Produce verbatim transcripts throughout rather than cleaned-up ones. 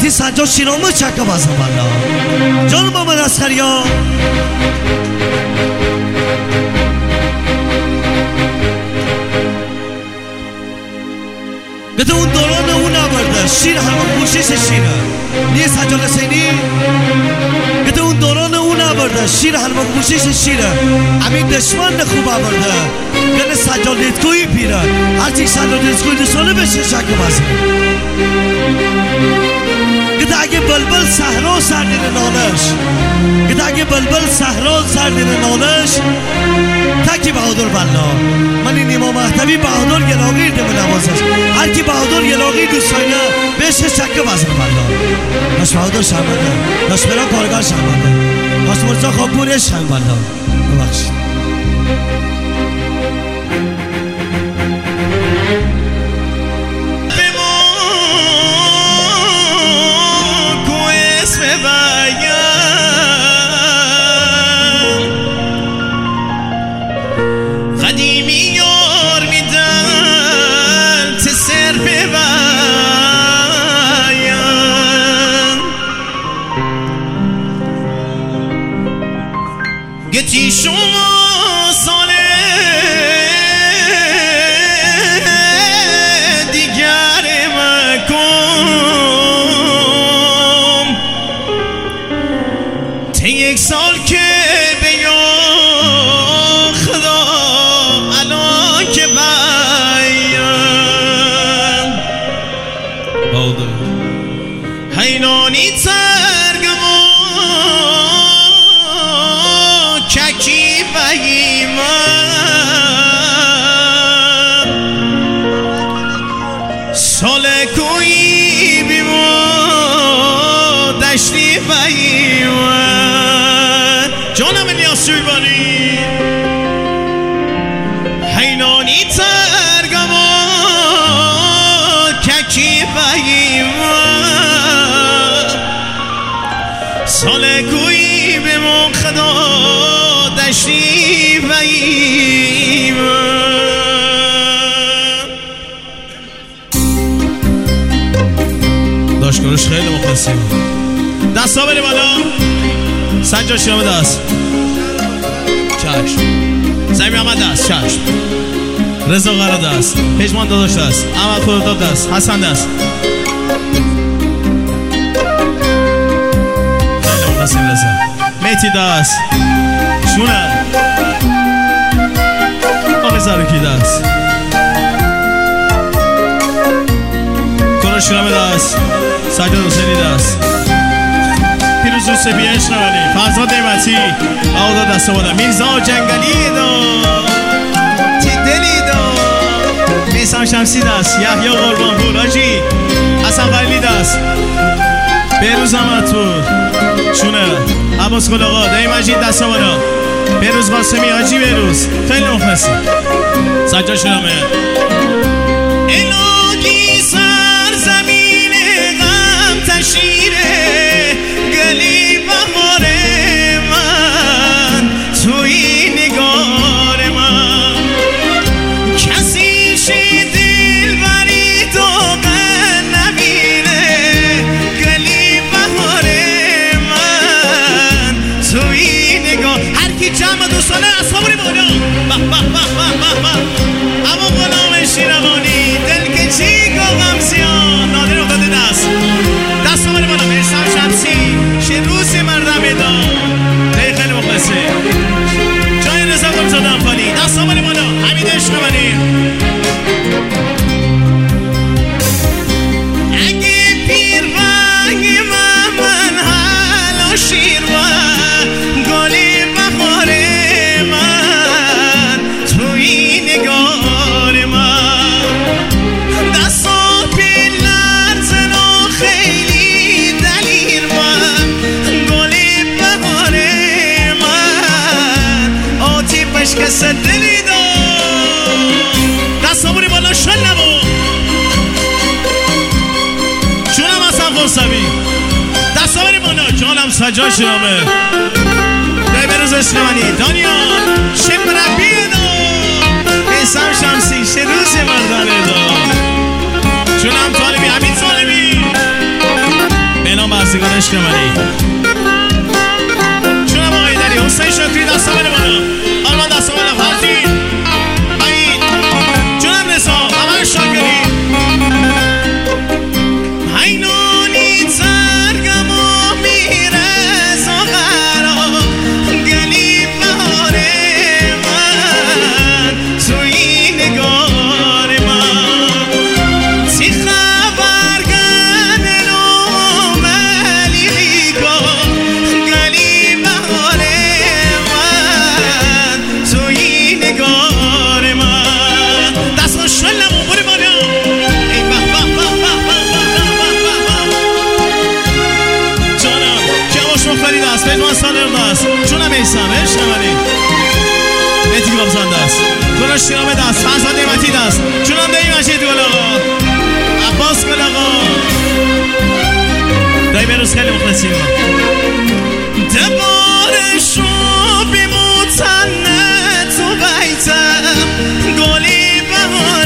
حرمتی سجاد شیرامو چکه بازم والا جان محمد اسخریا گده اون دوران اون نبرده شیر حرمان پوشش شیره نیه سجاد حسینی گده اون دوران اون نبرده شیر حرمان پوشش شیره امین دشمن خوب آورده گده سجاد لیتکوی پیره هرچی سجاد لیتکوی دوستانه بشه شکه بازم گده اگه بلبل صحرا سر دیر نالش گده اگه بلبل صحرا سر دیر نالش تکی بهادر بالله من این امام مهدوی بهادر گلاغیر ده بنوازش هر کی بهادر گلاغیر دوستانه بشه شکه بازم بالله داش بهادر شرمنده داش بران کارگار شرمنده داش مرزا خاکپور شرم بالله ببخشید گتی شما ساله دیگر مکن تی یک سال که بیا خدا الان که بایم باده حیلانی ترگمان چکی بایمان ساله کوی بیمو دشتی بایمان جانم الیاس جویبانی حینانی ترگمان چکی بایمان ساله کوی بیمو خدا دشتی بایمان داشکارش خیلی مخلصیم دستا بری بالا سجاد شیرامه دست چشم زمین احمد دست چشم رضا قرار دست پژمان داداش دست احمد خودداد دست حسن دست خیلی مخلصیم رضا میتی دست شونه آقای زرکی دست کارا شیرامه دست سجاد حسینی دست پیروز یوسفی اشنوانی فرزاد نعمتی آقا دست بودم میرزا جنگلی دا تی دلی دا میسم شمسی دست یحیی قربانپور حاجی حسن قلیلی دست بهروز احمدپور شونه عباس گل آقا دایی مجید دست بالا بهروز قاسمی حاجی بهروز خیلی مخلصی سجاد شیرامه الهی سرزمین غم تشیره گلی بهار من توی نگار من کسی شی دل بری تو قن نبینه گلی بهار من توی نگار هر کی جمع دوستانه اصحاب رو بالا به به به به به اما غلام شیروانی دل که چی گوغم زیان نادر افتاده دست دست آمده بالا میرسم شمسی شروز مردم دام ای خیلی مخلصه جای رضا گمزاده انفانی دست آمده بالا حمید اشنوانی اگه پیر رنگ من حالا شیر و گلی بخار من توی نگار من دستا پیلر زنا خیلی دلیر من گلی بخار من آتی پشکس دلی دار دستا بوری بالا شل نبو جونم اصلا خورسوی دستا بوری بالا جانم سجاد شیرامه دای بروز اسلامانی دانیال شم ربی دا میسم شمسی شروز مردانه دا جونم طالبی حمید طالبی رستگار عشق منی جونم آقای دری حسین شکری دستا بره بالا آرمان دستا بالا فرزی بایی جونم رسا همه شاکری اینونی ترگم و میره زغرا گلی بهار من توی نگار من تی خبر گنه رو ملی بیگا گلی بهار من توی نگار من دست و شلم و بری بالا ای به به به فرید است پیدوان سالر است جونم ایسم عشق منی بیتی که بابزنده است کناش شیرامه دست فرزان نیمتی دست جونم دهی مجید گل آقا عباس گل آقا دایی بروز خیلی مخلصی ها دبارشو بیموتنه تو بیتم گلی بهار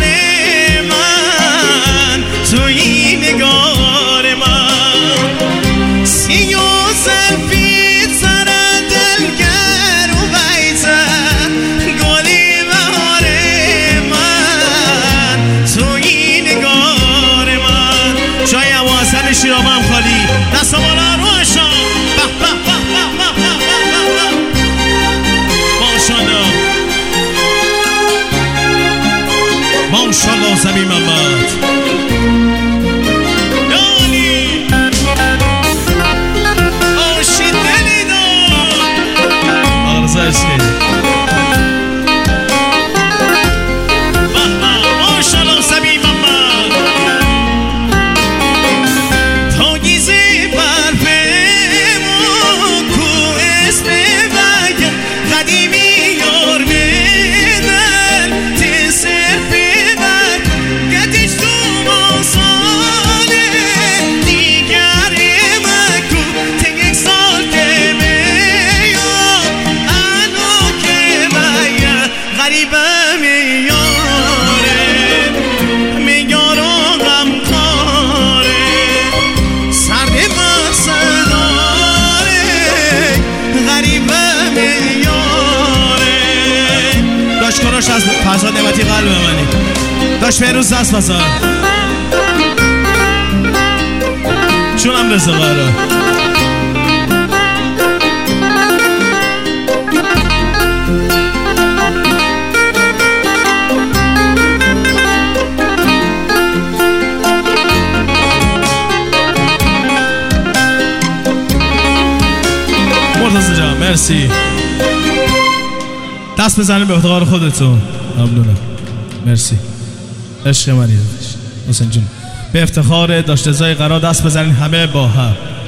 من توی نگار من سیو زلفی سر دلگر و بیتن گلی بهار من توی نگار من جای حواسن شیرامه هم خالی دست بالا روشان به به به به به به ماشالله ماشالله زمین محمد ماشالله زمین محمد تا گیزی برفمون کو اسم بگه قدیمی یار بدن تی صرفی بر گتیش تو ماساله دیگر مکو تنگ سال که میاد انو که بگه غریبه میاره میگار و غمکاره سرد مسداره غریبه میاره داشت کناش از فضا نعمتی قلب منی داشت فیروز دست بزار چونم رزا قرار مرتضی جان مرسی دست بزنیم به افتخار خودتون ممنونم مرسی عشق منی حسین جون به افتخار داشته زای قرار دست بزنین همه با هم